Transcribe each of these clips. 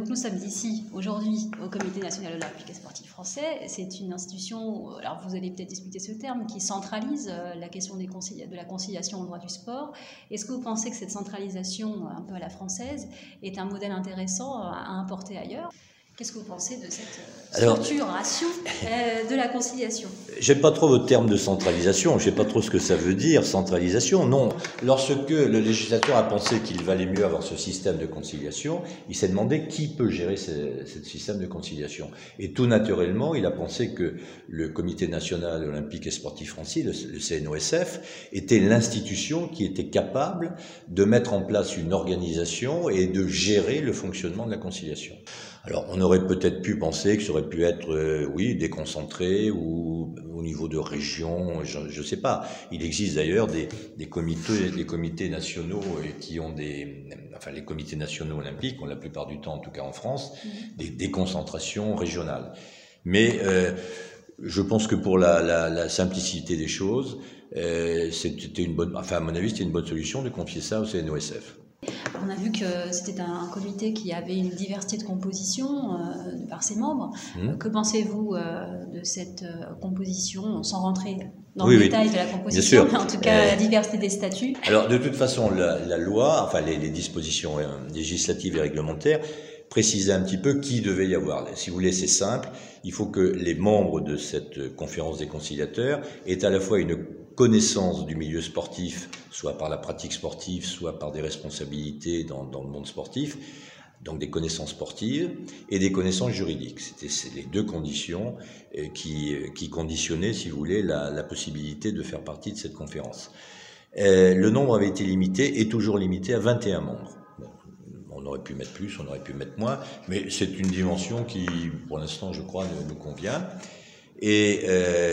donc nous sommes ici aujourd'hui au Comité national olympique et sportif français. C'est une institution, alors vous allez peut-être discuter ce terme, qui centralise la question de la conciliation au droit du sport. Est-ce que vous pensez que cette centralisation un peu à la française est un modèle intéressant à importer ailleurs ? Qu'est-ce que vous pensez de cette structuration de la conciliation ? J'aime pas trop votre terme de centralisation, je sais pas trop ce que ça veut dire, centralisation. Non, lorsque le législateur a pensé qu'il valait mieux avoir ce système de conciliation, il s'est demandé qui peut gérer ce système de conciliation. Et tout naturellement, il a pensé que le Comité national olympique et sportif français, le CNOSF, était l'institution qui était capable de mettre en place une organisation et de gérer le fonctionnement de la conciliation. Alors, on aurait peut-être pu penser que ça aurait pu être, oui, déconcentré ou au niveau de région, je sais pas. Il existe d'ailleurs des comités nationaux qui ont les comités nationaux olympiques ont la plupart du temps, en tout cas en France, des déconcentrations régionales. Mais je pense que pour la simplicité des choses, c'était une bonne, enfin à mon avis, c'était une bonne solution de confier ça au CNOSF. On a vu que c'était un comité qui avait une diversité de composition par ses membres. Que pensez-vous de cette composition, sans rentrer dans le détail de la composition, mais en tout cas la diversité des statuts? Alors de toute façon, la loi, enfin les dispositions législatives et réglementaires précisaient un petit peu qui devait y avoir. Si vous voulez, c'est simple, il faut que les membres de cette conférence des conciliateurs aient à la fois une connaissance du milieu sportif, soit par la pratique sportive, soit par des responsabilités dans le monde sportif, donc des connaissances sportives et des connaissances juridiques. C'était les deux conditions qui conditionnaient, si vous voulez, la possibilité de faire partie de cette conférence. Le nombre avait été limité, et toujours limité à 21 membres. Bon, on aurait pu mettre plus, on aurait pu mettre moins, mais c'est une dimension qui, pour l'instant, je crois, nous convient. Et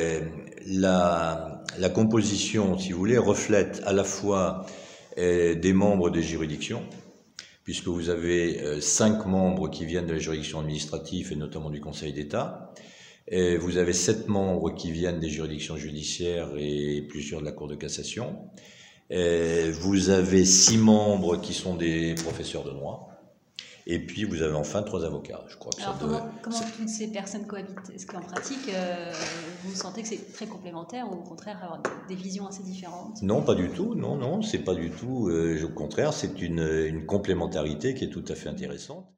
la composition, si vous voulez, reflète à la fois des membres des juridictions, puisque vous avez 5 membres qui viennent de la juridiction administrative et notamment du Conseil d'État. Vous avez 7 membres qui viennent des juridictions judiciaires et plusieurs de la Cour de cassation. Vous avez 6 membres qui sont des professeurs de droit. Et puis, vous avez enfin 3 avocats. Je crois que alors, comment toutes ces personnes cohabitent? Est-ce qu'en pratique, vous sentez que c'est très complémentaire ou au contraire avoir des visions assez différentes? Non, pas du tout. Non, c'est pas du tout. Au contraire, c'est une complémentarité qui est tout à fait intéressante.